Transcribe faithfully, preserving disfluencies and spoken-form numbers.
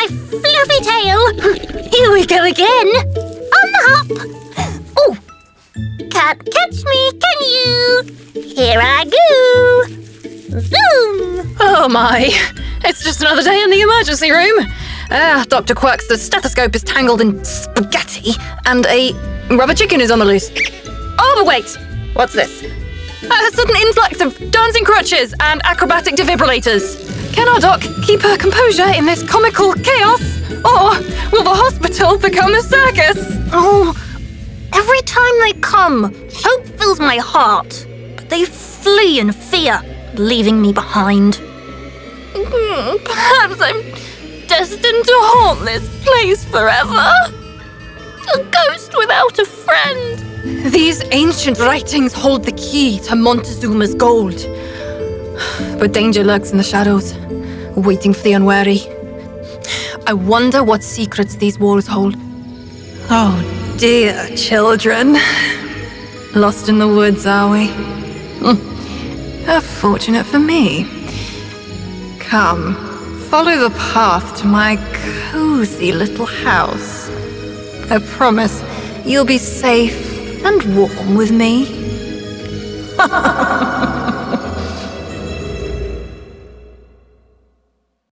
my fluffy tail. Here we go again. On the hop. Oh, can't catch me, can you? Here I go. Zoom. Oh my, it's just another day in the emergency room. Ah, Doctor Quirk's stethoscope is tangled in spaghetti, and a rubber chicken is on the loose. Oh, but wait, what's this? A sudden influx of dancing crutches and acrobatic defibrillators. Can our doc keep her composure in this comical chaos? Or will the hospital become a circus? Oh, every time they come, hope fills my heart. But they flee in fear, leaving me behind. Perhaps I'm destined to haunt this place forever. A ghost without a friend. These ancient writings hold the key to Montezuma's gold. But danger lurks in the shadows, waiting for the unwary. I wonder what secrets these walls hold. Oh dear, children. Lost in the woods, are we? How fortunate for me. Come, follow the path to my cozy little house. I promise you'll be safe and warm with me.